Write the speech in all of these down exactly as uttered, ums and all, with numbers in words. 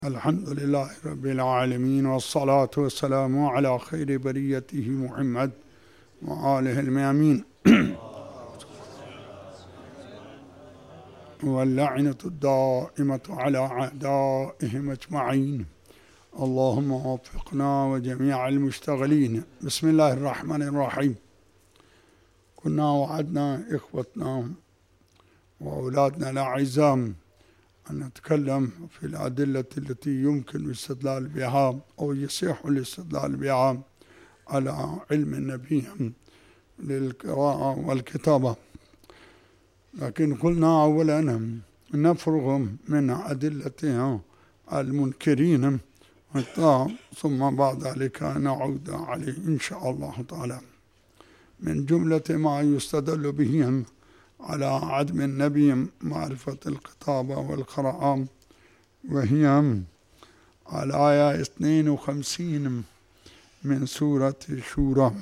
الحمد لله رب العالمين، والصلاة والسلام على خير بريته محمد وآله الميامين واللعنة الدائمة على أعدائهم أجمعين. اللهم وفقنا وجميع المشتغلين. بسم الله الرحمن الرحيم. كنا وعدنا إخوتنا وأولادنا الأعزاء أن نتكلم في الأدلة التي يمكن الاستدلال بها أو يصح الاستدلال بها على علم النبي للقراءة والكتابة، لكن قلنا أولا نفرغ من أدلة المنكرين ثم بعد ذلك نعود عليه إن شاء الله تعالى. من جملة ما يستدل به على عدم النبي معرفة الكتابة والقراءة، وهي الآية اثنين وخمسين من سورة الشورى.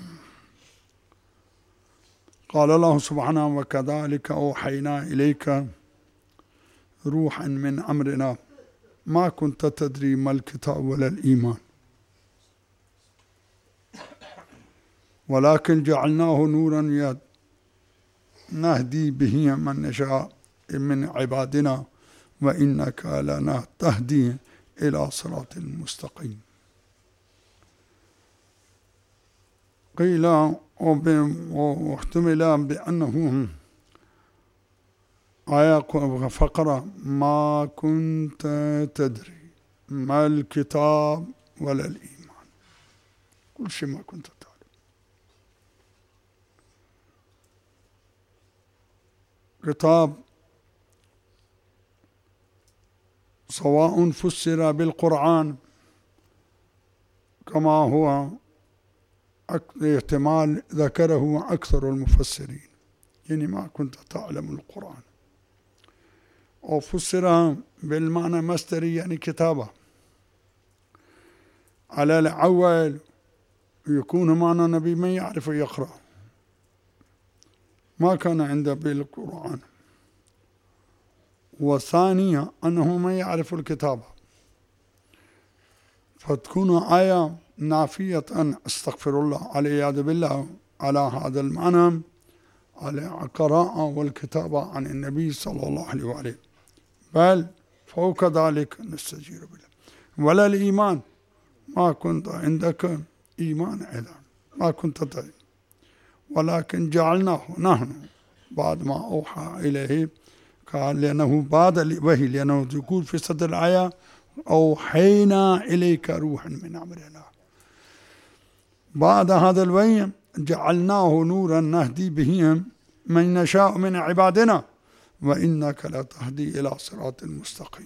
قال الله سبحانه: وكذلك أوحينا إليك روحا من أمرنا ما كنت تدري ما الكتاب ولا الإيمان ولكن جعلناه نورا نهدي به من نشاء من عبادنا وإنك لنا تهدي إلى صراط مستقيم. قيل واحتمل بأنه آية فقرة ما كنت تدري ما الكتاب ولا الإيمان، كل شيء ما كنت تعلم. كتاب سواء فسر بالقرآن كما هو احتمال ذكره أكثر المفسرين، يعني ما كنت تعلم القرآن، أو فسر بالمعنى مصدري يعني كتابة. على الأول يكون معنى نبي من يعرف يقرأ، ما كان عنده بالقرآن، والثانية أنه ما يعرف الكتابة، فتكون آية نافية أن استغفر الله والعياذ بالله على هذا المعنى، على القراءة والكتابة عن النبي صلى الله عليه وآله، بل فوق ذلك نستجير بالله. ولا الإيمان، ما كنت عندك إيمان أيضا، ما كنت تدري، ولكن جعلناه نحن بعد ما أوحى إليه، قال لأنه بعد الوحي، لأنه يقول في صدر الآية أوحينا إليك روحا من أمرنا، بعد هذا الوحي جعلناه نورا نهدي به من نشاء من عبادنا وإنك لتهدي إلى صراط مستقيم.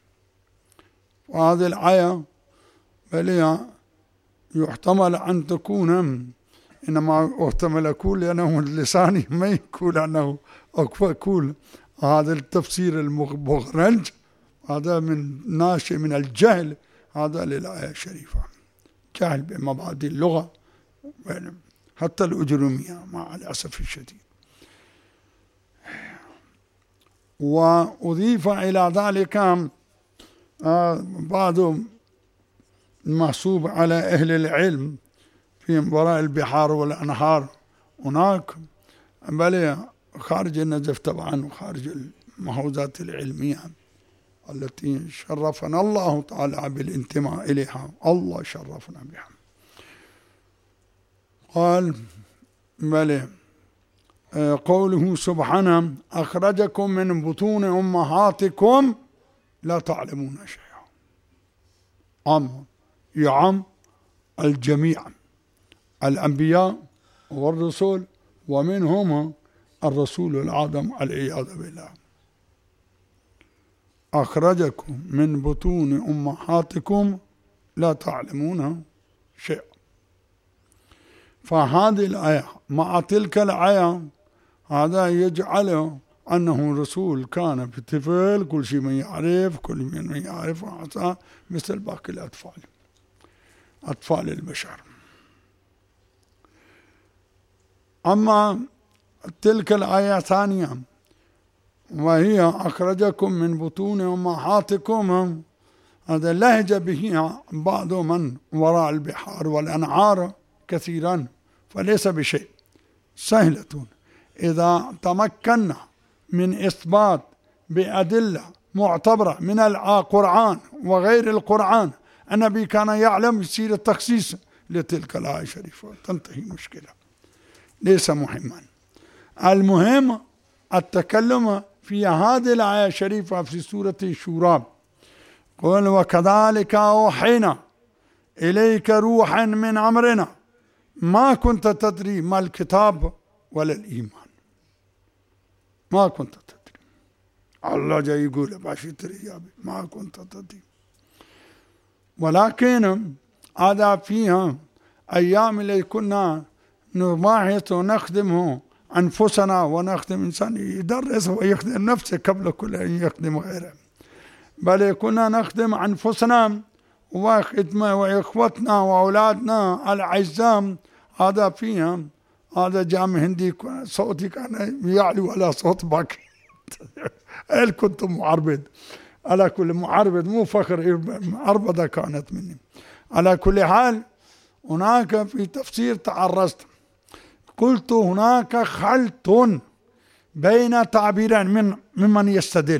وهذه الآية بل يحتمل أن تكون، إنما احتمل أقول لأنه لساني ما يقول أنه أقول هذا التفسير المغرج، هذا من ناشئ من الجهل هذا للآية الشريفة، جهل بمبادئ اللغة حتى الأجرومية مع الأسف الشديد. وأضيف إلى ذلك بعض محسوب على أهل العلم في وراء البحار والأنهار هناك، بل خارج النجف طبعا وخارج المحوزات العلمية التي شرفنا الله تعالى بالانتماء إليها، الله شرفنا بها. قال بل قوله سبحانه: أخرجكم من بطون أمهاتكم لا تعلمون شيئا، عام يعم الجميع، الأنبياء والرسل، ومنهم الرسول العظيم والعياذ بالله. أخرجكم من بطون أمهاتكم لا تعلمون شيئا. فهذه الآية مع تلك الآية هذا يجعل أنه رسول كان في طفل، كل شيء من يعرف، كل من يعرف مثل باقي الأطفال، أطفال البشر. أما تلك الآية ثانية وهي أخرجكم من بطون أمهاتكم هذا لهج به بعض من وراء البحار والأنهار كثيرا، فليس بشيء، سهلة إذا تمكنا من إثبات بأدلة معتبرة من القرآن وغير القرآن. النبي كان يعلم، يصير التخصيص لتلك الآية الشريفة، تنتهي المشكلة، ليس مهما. المهم التكلم في هذه الآية الشريفة في سورة الشورى. قل وكذلك أوحينا إليك روحا من أمرنا ما كنت تدري ما الكتاب ولا الإيمان. ما كنت تدري، الله جاي يقول باشي تدري يا بي، ما كنت تدري. ولكن هذا فيها أيام اللي كنا نباحث ونخدمه أنفسنا ونخدم إنسان يدرس ويخدم نفسه قبل كل أن يخدم غيره، بل كنا نخدم أنفسنا وخدمة وإخوتنا وأولادنا الأعزاء. هذا فيها هذا جامع هندي صوتي كان يعلو على صوت باكي هل كنت معربد؟ على كل معربد، مو فخر، معربدة كانت مني. على كل حال هناك في تفسير تعرضت، قلت هناك خلط بين تعبيرين من ممن يستدل،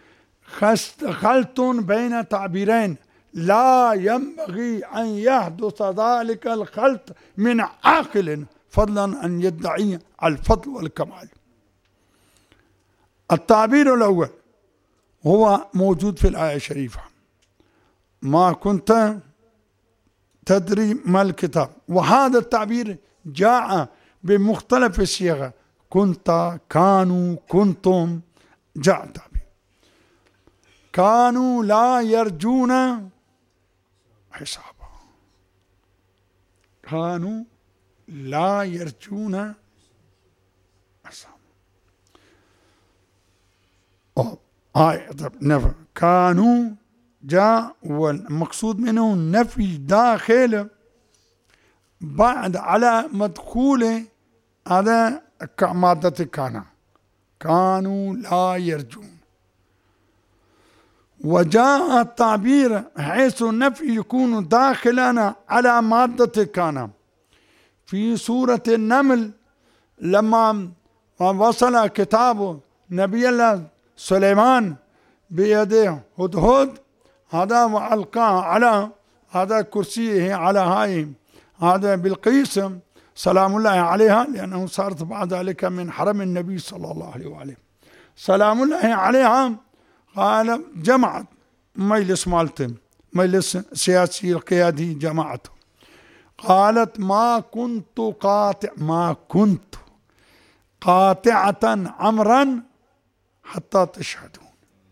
خلط بين تعبيرين لا ينبغي أن يحدث ذلك الخلط من عاقل، فضلا أن يدعي الفضل والكمال. التعبير الأول هو موجود في الآية الشريفة، ما كنت تدري ما الكتاب، وهذا التعبير جاء بمختلف الصيغ، كنت، كانوا، كنتم، جاء التعبير. كانوا لا يرجون حسابا، كانوا لا يرجون حسابا. آية نفي كانوا جاء، والمقصود منه نفي داخل بعد على مدخول هذا مادة كان، كانوا لا يرجون. وجاء التعبير حيث النفي يكون داخلا على مادة كان في سورة النمل، لما وصل كتاب نبي الله سليمان بيده هدهد، هذا وألقاه على هذا كرسيه على هاي هذا بلقيس سلام الله عليها، لأنه صارت بعد ذلك من حرم النبي صلى الله عليه وآله سلام الله عليها. قال جمعت مجلس مالته، مجلس سياسي القيادي جماعته، قالت ما كنت قاطع ما كنت قاطعة أمرا حتى تشهدون.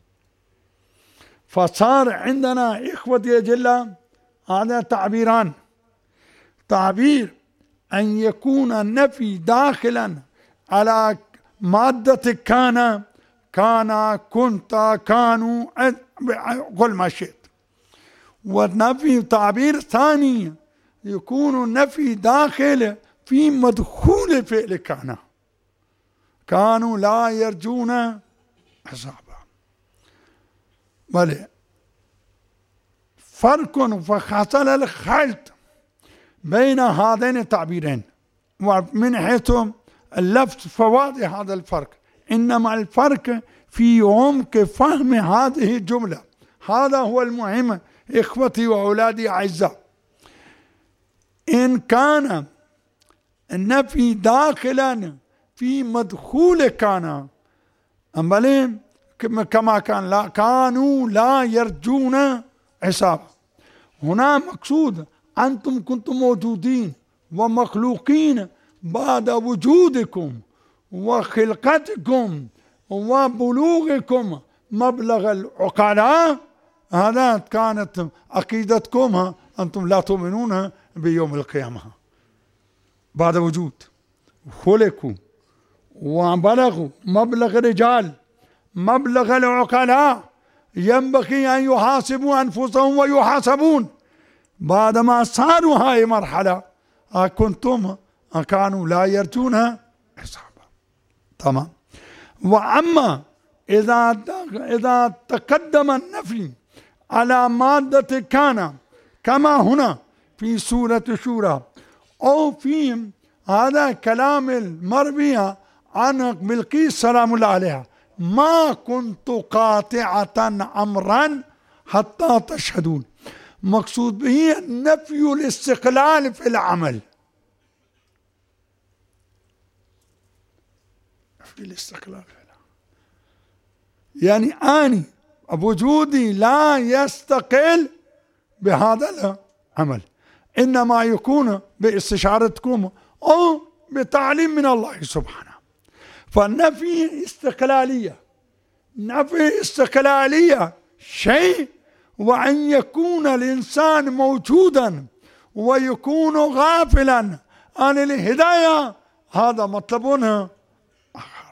فصار عندنا إخوتي جل هذا تعبيران، تعبير أن يكون النفي داخلا على مادة كان، كان، كنت، كانوا، قل ما شئت. والنفي تعبير ثاني يكون النفي داخل في مدخول فعل كان، كانوا لا يرجون حسابا. بل فرق فحصل الخلط بين هذين التعبيرين، ومن حيث اللفظ فواضح هذا الفرق، إنما الفرق في عمق فهم هذه الجملة. هذا هو المهم إخوتي وأولادي أعزاء. إن كان النفي داخلا في مدخول كان، أمالي كما كان لا كانوا لا يرجون حسابا، هنا مقصود أنتم كنتم موجودين ومخلوقين بعد وجودكم وخلقتكم وبلوغكم مبلغ العقلاء. هذا كانت عقيدتكم، أنتم لا تؤمنون بيوم القيامة بعد وجود، خلقوا وبلغوا مبلغ الرجال مبلغ العقلاء، ينبغي أن يحاسبوا أنفسهم ويحاسبون بعدما صاروا هاي مرحلة. كنتم كانوا لا يرجون حسابا، تمام. وأما إذا إذا تقدم النفي على مادة كان كما هنا في سورة شورى، أو في هذا كلام المروي عن بلقيس سلام الله عليها: ما كنت قاطعة أمرا حتى تشهدون. مقصود به نفي الاستقلال في العمل، نفي الاستقلال في العمل يعني أني وجودي لا يستقل بهذا العمل، إنما يكون باستشارتكم أو بتعليم من الله سبحانه. فالنفي استقلالية، نفي استقلالية شيء، وأن يكون الإنسان موجودا ويكون غافلا عن الهداية هذا مطلب آخر.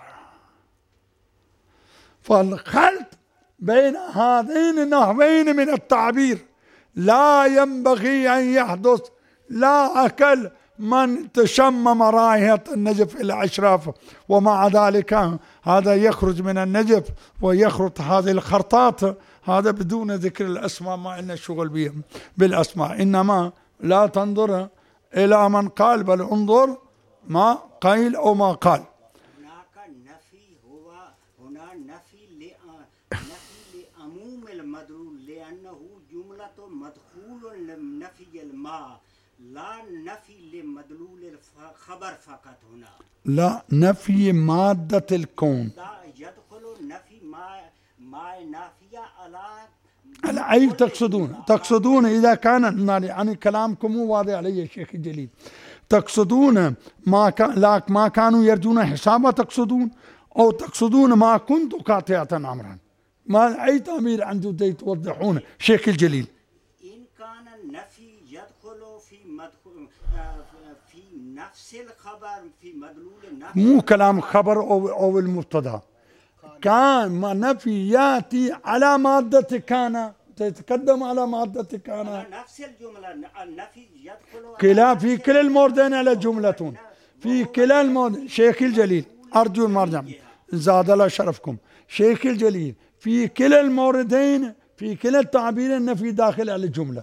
فالخلط بين هذين النحوين من التعبير لا ينبغي أن يحدث، لا أكل من تشمم رائحة النجف إلى أشراف، ومع ذلك هذا يخرج من النجف ويخرط هذه الخرطات، هذا بدون ذكر الأسماء، ما لنا شغل بهم بالأسماء، إنما لا تنظر إلى من قال بل انظر ما قيل أو ما قال. هناك نفي، هو هنا نفي نفي لعموم المدلول، لأنه جملة مدخول لنفي الماء، لا نفي لمدلول الخبر فقط. هنا لا، نفي مادة الكون، لا يدخل نفي ما ما نافية على على أي تقصدون تقصدون إذا كان يعني كلامكم مو واضح علي يا شيخ الجليل، تقصدون ما كان لا ما كانوا يرجون حسابا تقصدون، أو تقصدون ما كنت قاطعة أمرا؟ ما أي تعبير عنده توضحون شيخ الجليل؟ إن كان النفي يدخل في مدخول في نفس الخبر في مدلول النفي، مو كلام خبر أو أو المبتدا، كان ما نفي يأتي على مادة كان، تتقدم على مادة كان، نفس الجملة النفي يدخل كلا في كلا الموردين على جملة، في كلا الموردين. شيخ الجليل أرجو المرجع زاد الله شرفكم، شيخ الجليل في كلا الموردين في كلا التعبير النفي داخل على الجملة.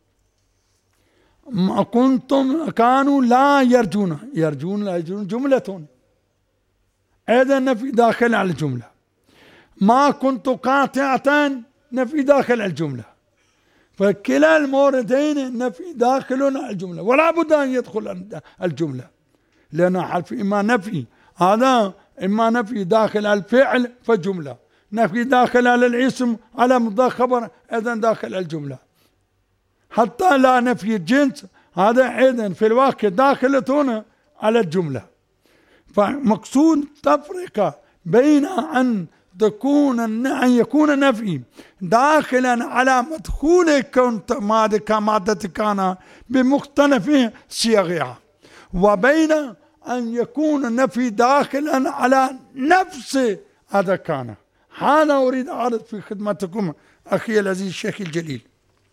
ما كنتم كانوا لا يرجون، يرجون لا يرجون جملة، أيضا نفي داخل على الجملة. ما كنت قاطعة نفي داخل على الجملة، فكلا الموردين نفي داخل على الجملة، ولا بد أن يدخل الجملة، لأن حرف إما نفي هذا إما نفي داخل على الفعل فجملة، نفي داخل على الاسم على مضاف خبر أيضا داخل على الجملة، حتى لا نفي الجنس هذا أيضا في الواقع داخلة على الجملة. فمقصود تفرقة بين أن تكون أن يكون نفي داخلا على مدخول كنت مادة كان بمختلف صيغها، وبين أن يكون نفي داخلا على نفس هذا كان. هذا أريد أعرض في خدمتكم أخي العزيز الشيخ الجليل.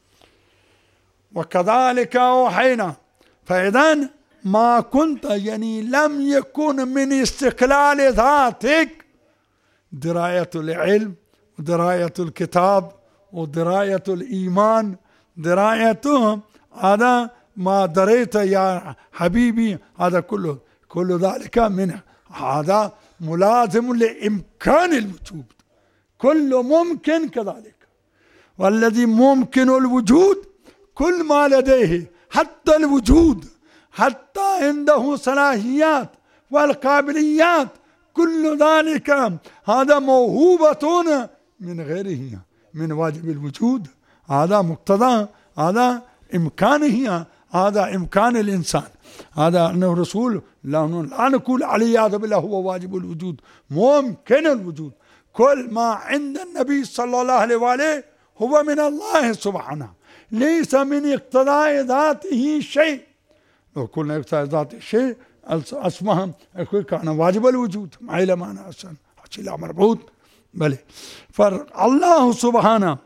وكذلك أوحينا، فإذا ما كنت يعني لم يكن من استقلال ذاتك دراية العلم ودراية الكتاب ودراية الإيمان، درايته هذا ما دريت يا حبيبي، هذا كله كل ذلك منه، هذا ملازم لإمكان الوجود، كل ممكن كذلك. والذي ممكن الوجود كل ما لديه حتى الوجود، حتى عنده صلاحيات والقابليات، كل ذلك هذا موهوبة من غيره من واجب الوجود، هذا مقتضى، هذا إمكانه، هذا إمكان الإنسان، هذا أنه رسول لا نقول عليه هذا بالله هو واجب الوجود، ممكن الوجود. كل ما عند النبي صلى الله عليه وآله هو من الله سبحانه، ليس من اقتضاء ذاته شيء. لو قلنا اقتضاء ذاته شيء اسمها كان واجب الوجود، ما إلى معنى أصلا شيء لا مربوط بل. فالله سبحانه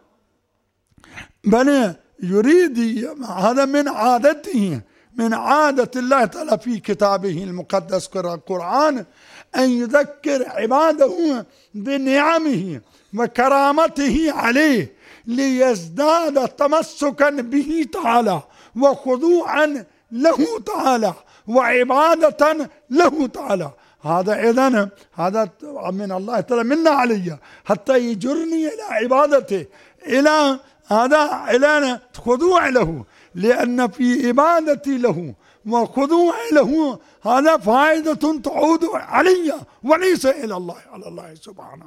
بل يريد، هذا من عادته، من عادة الله تعالى في كتابه المقدس القرآن أن يذكر عباده بنعمه وكرامته عليه، ليزداد تمسكا به تعالى وخضوعا له تعالى وعبادة له تعالى. هذا إذن هذا من الله تعالى منا علي حتى يجرني إلى عبادته، إلى هذا إلى خضوع له، لأن في عبادتي له وخضوع له هذا فائدة تعود علي وليس إلى الله، على الله سبحانه.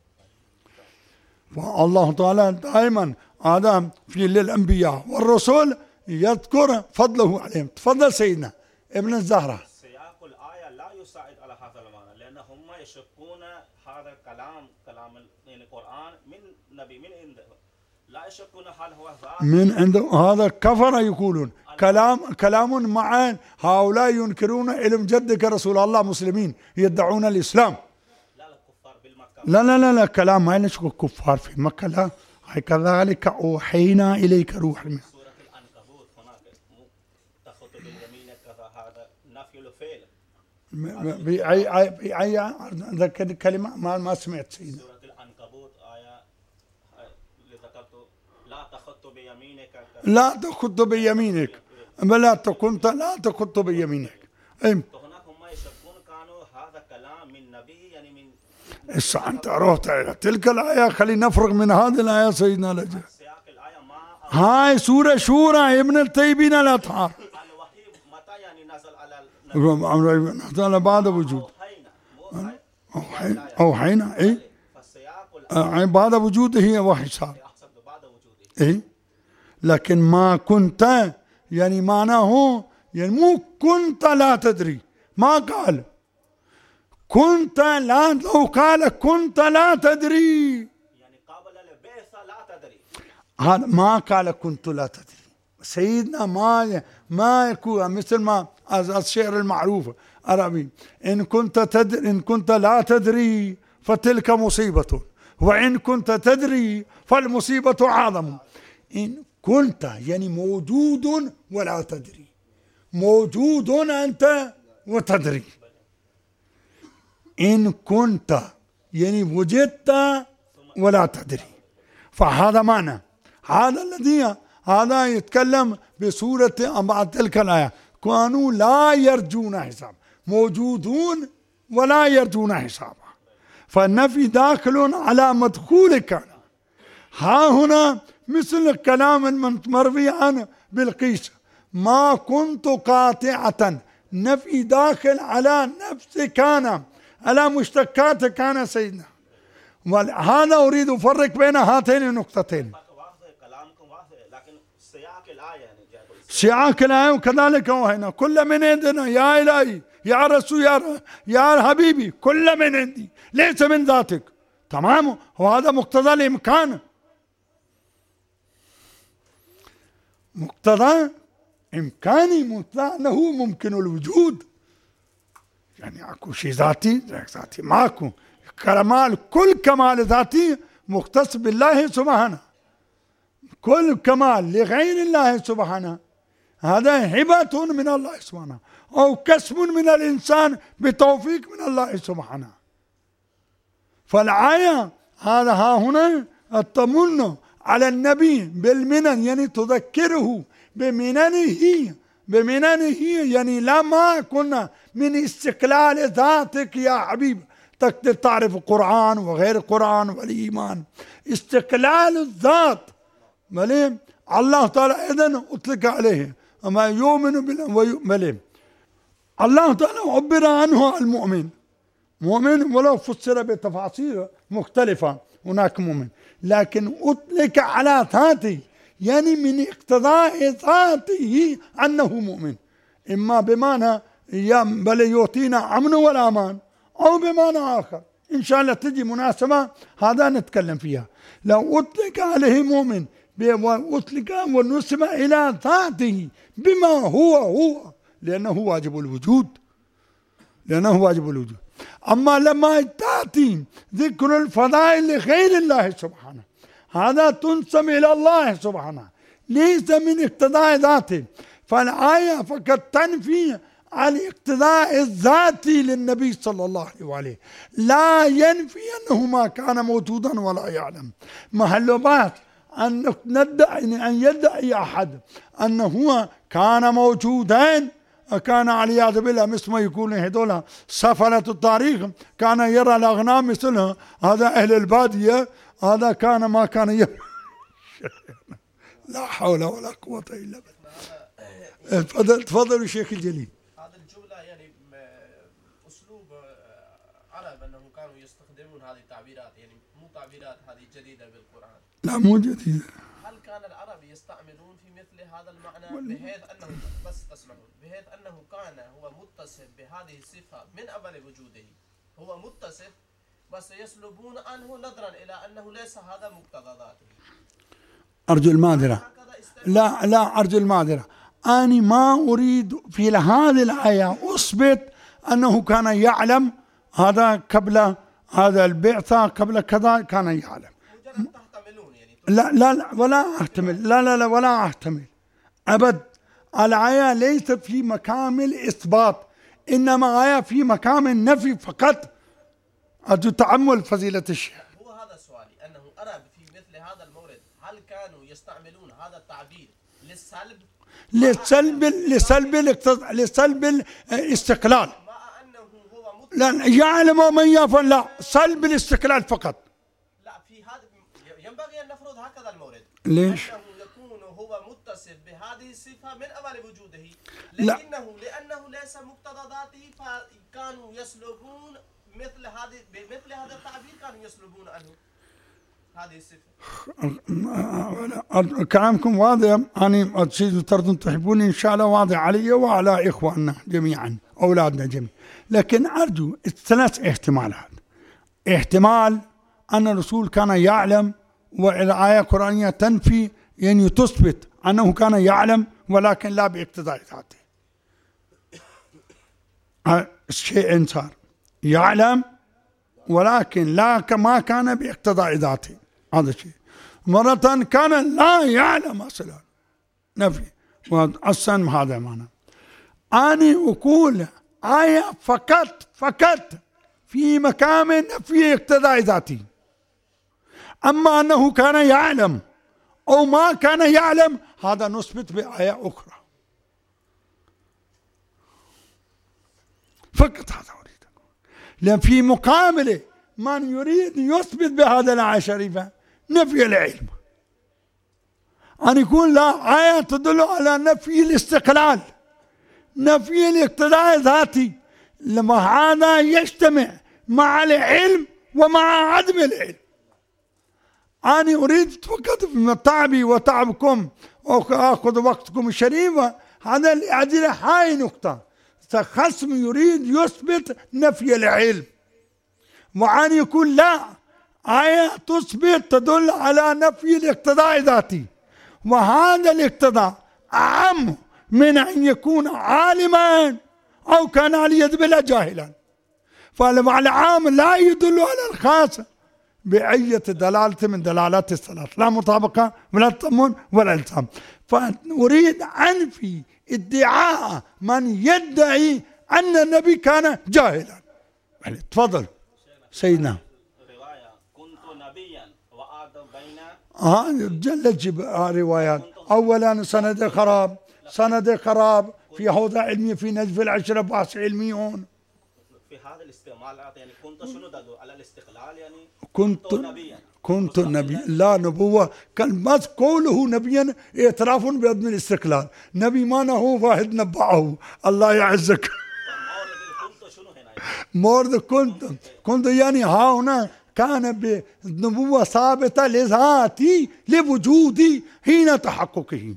فالله تعالى دائما هذا في للأنبياء والرسل يذكر فضله عليهم. تفضل سيدنا ابن الزهرة. سياق الآية لا يساعد على هذا المعنى، لأن هم يشكون هذا الكلام كلام القرآن من نبي من عنده، لا يشكون هل هو ذات من عنده. هذا كفر يقولون كلام كلام مع هؤلاء ينكرون علم جدك رسول الله، مسلمين يدعون الإسلام. لا الكفار بالمكة. لا لا لا لا كلام ما نشكو كفار في مكة، لا. كذلك أوحينا إليك روح من سورة العنكبوت هناك تخط باليمين كذا، هذا نفي الفعل. بأي بأي ذكر كلمة ما ما سمعت سيدنا. سورة العنكبوت آية ذكرت لا تخط بيمينك كذا. لا تخط بيمينك بلا تكنت لا تخط بيمينك. أي هناك هم يشكون كانوا هذا كلام من نبي، يعني من إيش أنت رحت إلى تلك الآية. خلينا نفرغ من هذه الآية سيدنا لجأ. سياق الآية ما هاي سورة شورى ابن الطيبين الأطهار. الوحي متى يعني نزل على النبي؟ نزل بعد وجود. أوحينا أوحينا أوحينا إيه فالسياق آه، بعد وجوده وحي صار أحسب بعد وجوده. إيه، لكن ما كنت يعني معناه يعني مو كنت لا تدري، ما قال كنت لا، لو قال كنت لا تدري يعني قبل البعثة لا تدري. هذا ما قال كنت لا تدري. سيدنا ما ما يكون مثل ما الشعر المعروف عربي، إن كنت تدري إن كنت لا تدري فتلك مصيبة، وإن كنت تدري فالمصيبة أعظم. إن كنت يعني موجود ولا تدري، موجود أنت وتدري. إن كنت يعني وجدت ولا تدري، فهذا معنى. هذا الذي هذا يتكلم بسورة بعد تلك الآية، كانوا لا يرجون حساب، موجودون ولا يرجون حسابا. فالنفي داخل على مدخول كان. ها هنا مثل الكلام المروي عن بلقيس، ما كنت قاطعة، نفي داخل على نفس كان، على مشتقات كان سيدنا. وهذا أريد أفرق بين هاتين النقطتين. كلامكم واضح، لكن سياق الآية يعني سياق الآية وكذلك وهنا كل من عندنا يا إلهي يا رسول يا ر... يا حبيبي، كل من عندي ليس من ذاتك. تمام، وهذا مقتضى الإمكان، مقتضى إمكاني، مقتضى أنه ممكن الوجود. يعني أكو شيء ذاتي ذاتي ماكو كمال، كل كمال ذاتي مختص بالله سبحانه، كل كمال لغير الله سبحانه هذا هبة من الله سبحانه أو كسب من الإنسان بتوفيق من الله سبحانه. فالآية هذا ها هنا التمن على النبي بالمنن، يعني تذكره بمننه بمننه يعني لما كنا من استقلال ذاتك يا حبيب تقدر تعرف القرآن وغير القرآن والإيمان، استقلال الذات. مليم الله تعالى إذن أطلق عليه أما يؤمن بالله. مليم الله تعالى عبر عنه المؤمن، مؤمن ولو فسر بتفاصيل مختلفة، هناك مؤمن، لكن أطلق على ذاته يعني من اقتضاء ذاته أنه مؤمن، إما بمعنى بل يعطينا أمن والأمان، أو بمعنى آخر إن شاء الله تجي مناسبة هذا نتكلم فيها. لو أطلق عليه مؤمن وأطلق ونسب إلى ذاته بما هو هو، لأنه واجب الوجود، لأنه واجب الوجود. أما لما تأتي ذكر الفضائل لغير الله سبحانه هذا تنسب إلى الله سبحانه، ليس من اقتضاء ذاته. فالآية فقط تنفي عن اقتضاء الذاتي للنبي صلى الله عليه وآله، لا ينفي أنه ما كان موجودا ولا يعلم. محلوبات أن ندعي أن يدعي أحد أنه هو كان موجودين، كان والعياذ بالله مثل ما يقولون هذول سفلة التاريخ، كان يرى الأغنام مثلها، هذا أهل البادية، هذا كان ما كان يرى. لا حول ولا قوة إلا بالله. تفضل تفضل الشيخ الجليل. هذه الجملة يعني أسلوب عرب أنهم كانوا يستخدمون هذه التعبيرات، يعني مو تعبيرات هذه جديدة بالقرآن. لا مو جديدة. هل كان العرب يستعملون في مثل هذا المعنى بحيث أنه بس تسمعون بحيث أنه كان هو متصف بهذه الصفة من أول وجوده، هو متصف بس يسلبون عنه نظرا إلى أنه ليس هذا مقتضى ذاته؟ أرجو المعذرة. لا لا أرجو المعذرة، أنا ما أريد في هذه الآية أثبت أنه كان يعلم هذا قبل هذا البعثة، قبل كذا كان يعلم. لا لا لا ولا أحتمل، لا لا لا ولا أحتمل أبد. الآية ليست في مقام الإثبات، إنما آية في مقام النفي فقط. أرجو تأمل فضيلة الشيخ. هو هذا سؤالي، أنه أرى في مثل هذا المورد هل كانوا يستعملون هذا التعبير للسلب لسلب لسلب لسلب الاستقلال؟ مع أنه هو لا يعلم من يفعل، لا سلب الاستقلال فقط. لا في هذا ينبغي أن نفرض هكذا المورد. ليش؟ أنه يكون هو متصف بهذه الصفة من أول وجوده، لا. لكنه لأنه ليس مقتضى ذاته فكانوا يسلبون مثل هذه بمثل هذا التعبير، كانوا يسلبون عنه هذه الصفة. كلامكم واضح، أنا تردون تحبون إن شاء الله واضح علي وعلى إخواننا جميعا أولادنا جميعا، لكن أرجو ثلاث احتمالات. احتمال أن الرسول كان يعلم والآية القرآنية تنفي، يعني تثبت أنه كان يعلم ولكن لا باقتضاء ذاته. شيء صار يعلم ولكن لا كما كان باقتضاء ذاته، هذا شيء. مرة كان لا يعلم أصلا، نفي أصلا هذا معنى. أنا أقول آية فقط فقط في مقام نفي اقتضاء ذاته، أما أنه كان يعلم أو ما كان يعلم هذا نثبت بآية أخرى فقط. هذا أريد، لأن في مقابله من يريد يثبت بهذا الآية الشريفة نفي العلم، أن يكون لا آية تدل على نفي الاستقلال، نفي الاقتضاء الذاتي، لما هذا يجتمع مع العلم ومع عدم العلم. أنا أريد فقط من تعبي وتعبكم وأخذ وقتكم الشريف هذا لأجل هاي نقطة. خصم يريد يثبت نفي العلم، وأن يقول لا آية تثبت تدل على نفي الاقتضاء الذاتي، وهذا الاقتضاء أعم من أن يكون عالما أو كان والعياذ بالله جاهلا. فالعام لا يدل على الخاص بأية دلالة من دلالات الصلاة، لا مطابقة ولا تضمن ولا التزام. فأريد أنفي ادعاء من يدعي أن النبي كان جاهلا. تفضل سيدنا. رواية كنت نبيا وآدم بين ها جل جب روايات. أولا سند خراب، سند خراب في حوزة علمية في نجف العشرة باس علميون. في هذا الاستعمالات يعني كنت شنو تدل على الاستقلال؟ يعني كنت نبيا، كنت نبي، لا نبوة، كان بس قوله نبيا اعتراف بعدم الاستقلال. نبي ما هو واحد نبعه، الله يعزك. مورد كنت كنت يعني ها هنا كان بنبوة ثابتة لذاتي لوجودي حين تحققه،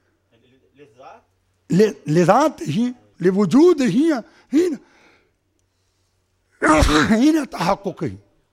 لذاته لوجوده حين حين تحققه.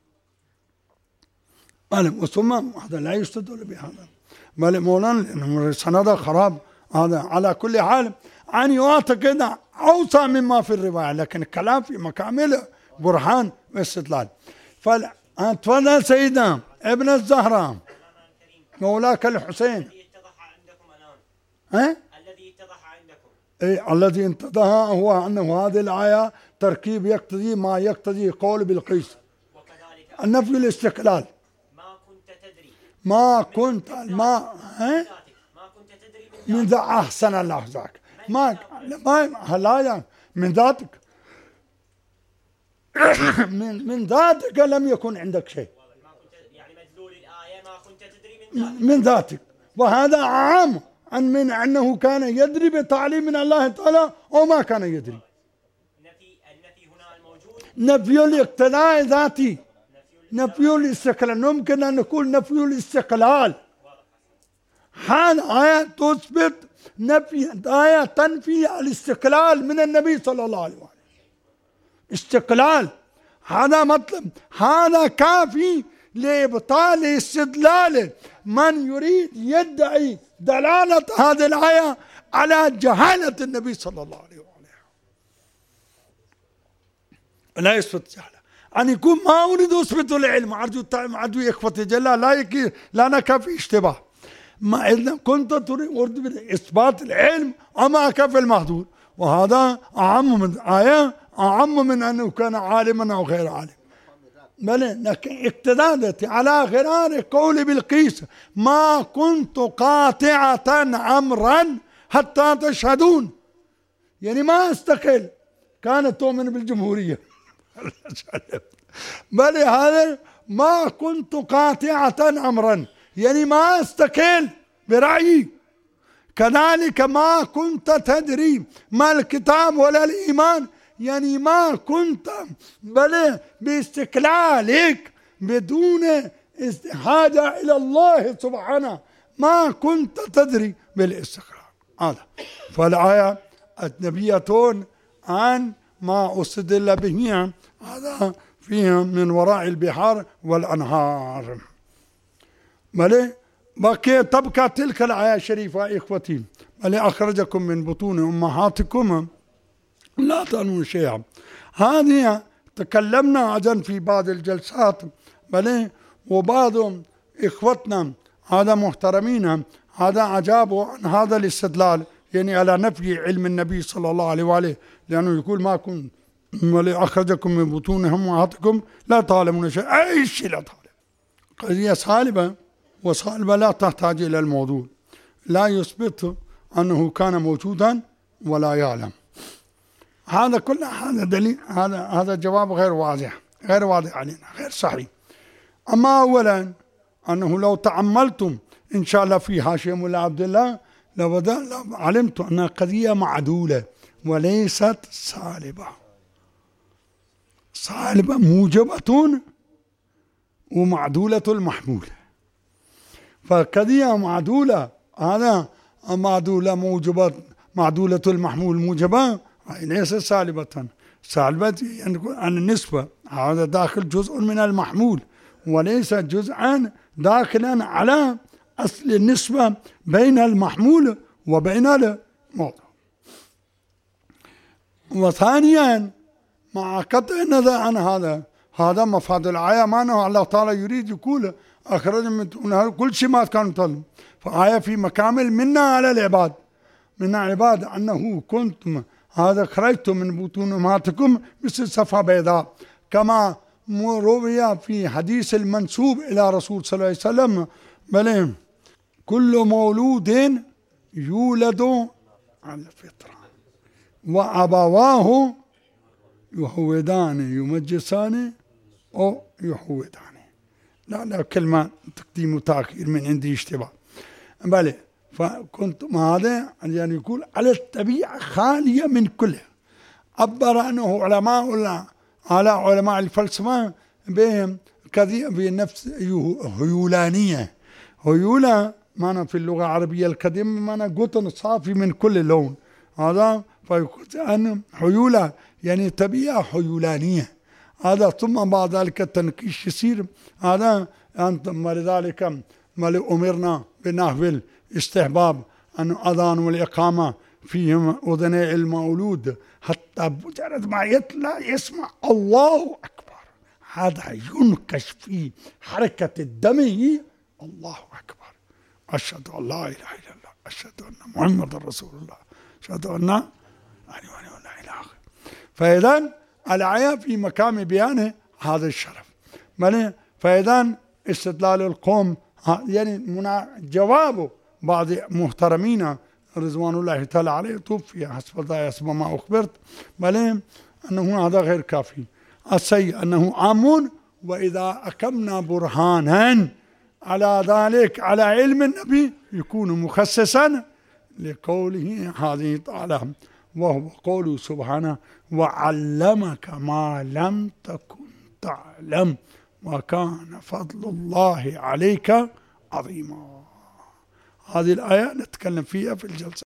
ثم هذا لا يستدل بهذا، بل مولانا لأنه سند خراب. هذا على كل حال أن يعتقد أوسع مما في الرواية، لكن الكلام في مكامل برهان واستدلال. فتفضل سيدنا ابن الزهراء مولاك الحسين. الذي اتضح عندكم الآن، ها؟ الذي اتضح عندكم إيه الذي اتضح هو أنه هذه الآية تركيب يقتضي ما يقتضي قول بالقيس، وكذلك النفي الاستقلال. ما كنت تدري ما كنت ما ها ما كنت تدري من من ذا أحسن الله ذاك ما ما هلا يعني من ذاتك من من ذاتك لم يكن عندك شيء ما كنت يعني مدلول الآية ما كنت تدري من ذلك. من ذاتك، وهذا عام عن من أنه كان يدري بتعليم من الله تعالى أو ما كان يدري. النفي النفي هنا الموجود نفي الاقتناء ذاتي، نفي الاستقلال، ممكن أن نقول نفي الاستقلال. هذا آية تثبت نفي، آية تنفي الاستقلال من النبي صلى الله عليه وسلم. استقلال هذا مطلب، هذا كافي لإبطال استدلال من يريد يدعي دلالة هذه الآية على جهالة النبي صلى الله عليه وسلم. لا يثبت جهالة، أن يكون ما أريد أثبت العلم، أرجو أرجو يكفت جلا لا يكي لا نكفي اشتباه. ما إذا كنت تريد إثبات العلم أما كفي المحظور، وهذا أعم من آية، أعم من أنه كان عالما أو غير عالم. بل اقتدادتي على غرار قول بلقيس ما كنت قاطعة أمرا حتى تشهدون، يعني ما استقل، كانت تؤمن بالجمهورية بل هذا ما كنت قاطعة أمرا، يعني ما استقل برأيي. كذلك ما كنت تدري ما الكتاب ولا الإيمان، يعني ما كنت بل باستقلالك بدون حاجة إلى الله سبحانه ما كنت تدري بالاستقلال. هذا فالآية أجنبية عن ما أستدل به، هذا فيها من وراء البحار والأنهار. بل بقي تبقى تلك الآية الشريفة إخوتي، بل أخرجكم من بطون أمهاتكم لا تعلمون شيئا. هذه تكلمنا عن في بعض الجلسات، بل وبعض إخوتنا هذا محترمين هذا أجابوا عن هذا الاستدلال، يعني على نفي علم النبي صلى الله عليه وآله، لأنه يقول ما كنت أخرجكم من بطون أمهاتكم لا تعلمون شيئا، أي شيء لا تعلم. قضية صالبة، وصالبة لا تحتاج إلى الموضوع، لا يثبت أنه كان موجودا ولا يعلم. هذا كله هذا دليل، هذا هذا جواب غير واضح، غير واضح علينا، غير صحيح. أما أولا أنه لو تأملتم إن شاء الله في حاشية مولا عبد الله لو علمت أنها قضية معدولة وليست صالبة. صالبة موجبة ومعدولة المحمول، فقضية معدولة هذا معدولة موجبة، معدولة المحمول موجبة ليست سالبة. سالبة يعني عن النسبة، هذا داخل جزء من المحمول وليس جزءا داخلا على أصل النسبة بين المحمول وبين الموضوع. وثانيا مع قطع النظر عن هذا، هذا مفاد الآية، ما أنه الله تعالى يريد يقول أخرج من كل شيء ما كانوا يطلب، فآية في مكامل منا على العباد، من العباد أنه كنتم هذا خرجتم من بطون أمهاتكم مثل صفحة بيضاء، كما روي في حديث المنسوب إلى رسول صلى الله عليه وسلم بل كل مولود يولد على الفطرة وأبواه يهودان يمجسان أو يحودان. لا لا كلمة تقديم وتأخير من عندي اشتباه. بل فكنت هذا يعني يقول على الطبيعة خالية من كله. عبر عنه علماء الله على علماء الفلسفة بهم كذي بنفس هيولانية. هيولا معنى في اللغة العربية القديمة معنى قطن صافي من كل لون، هذا فيقول أن هيولا يعني طبيعة هيولانية. هذا ثم بعد ذلك التنكيش يصير، هذا أنتم لذلك أمرنا بنحو الاستحباب أن أذان والإقامة فيهم أذني المولود حتى مجرد ما يطلع يسمع الله أكبر، هذا ينكش في حركة الدم، الله أكبر، أشهد أن لا إله إلا الله، أشهد أن محمد رسول الله، أشهد أن لا إله. فإذا الآية في مقام بيانه هذا الشرف. فإذا استدلال القوم يعني منا جوابه بعض محترمين رضوان الله تعالى عليه توفي حسب حسب ما أخبرت، بل أنه هذا غير كافي. السيء أنه عام، وإذا أقمنا برهانا على ذلك على علم النبي يكون مخصصا لقوله هذه تعالى، وهو قوله سبحانه وعلمك ما لم تكن تعلم وكان فضل الله عليك عظيما. هذه الآية نتكلم فيها في الجلسة.